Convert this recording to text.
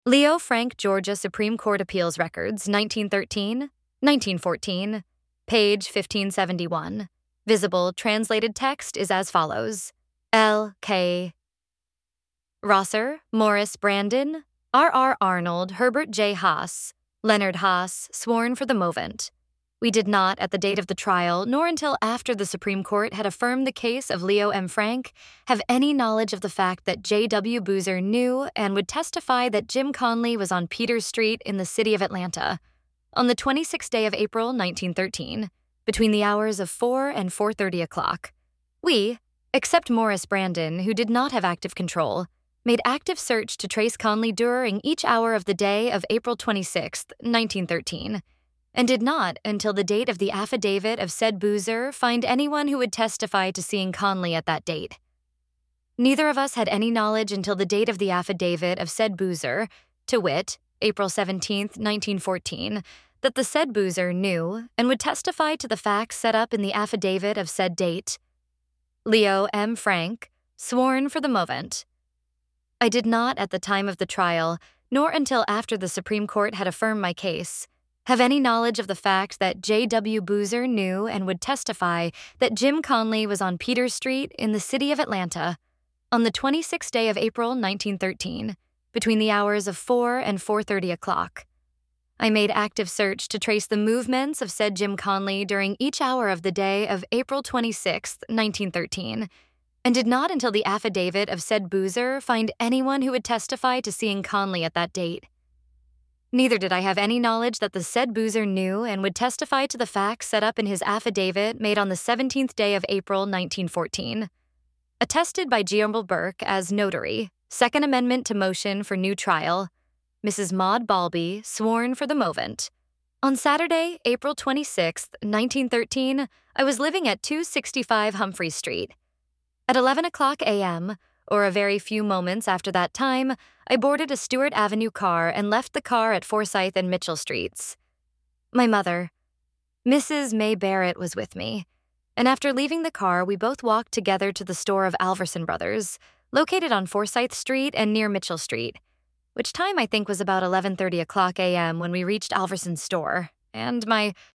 Leo Frank Georgia Supreme Court Appeals Records, 1913, 1914, page 1571. Visible translated text is as follows. L. K. Rosser, Morris Brandon, R. R. Arnold, Herbert J. Haas, Leonard Haas, sworn for the movant. We did not, at the date of the trial, nor until after the Supreme Court had affirmed the case of Leo M. Frank, have any knowledge of the fact that J. W. Boozer knew and would testify that Jim Conley was on Peters Street in the city of Atlanta on the 26th day of April, 1913, between the hours of 4 and 4:30 o'clock. We, except Morris Brandon, who did not have active control, made active search to trace Conley during each hour of the day of April 26, 1913, and did not, until the date of the affidavit of said Boozer, find anyone who would testify to seeing Conley at that date. Neither of us had any knowledge until the date of the affidavit of said Boozer, to wit, April 17, 1914, that the said Boozer knew and would testify to the facts set up in the affidavit of said date. Leo M. Frank, sworn for the movant. I did not, at the time of the trial, nor until after the Supreme Court had affirmed my case, have any knowledge of the fact that J. W. Boozer knew and would testify that Jim Conley was on Peters Street in the city of Atlanta on the 26th day of April, 1913, between the hours of 4 and 4:30 o'clock. I made active search to trace the movements of said Jim Conley during each hour of the day of April 26, 1913, and did not until the affidavit of said Boozer find anyone who would testify to seeing Conley at that date. Neither did I have any knowledge that the said Boozer knew and would testify to the facts set up in his affidavit made on the 17th day of April, 1914. Attested by Giambel Burke as notary, Second Amendment to motion for new trial, Mrs. Maud Balby, sworn for the movant. On Saturday, April 26, 1913, I was living at 265 Humphrey Street. At 11 o'clock a.m., or a very few moments after that time, I boarded a Stewart Avenue car and left the car at Forsyth and Mitchell Streets. My mother, Mrs. May Barrett, was with me, and after leaving the car, we both walked together to the store of Alverson Brothers, located on Forsyth Street and near Mitchell Street, which time I think was about 11:30 o'clock a.m. when we reached Alverson's store, and my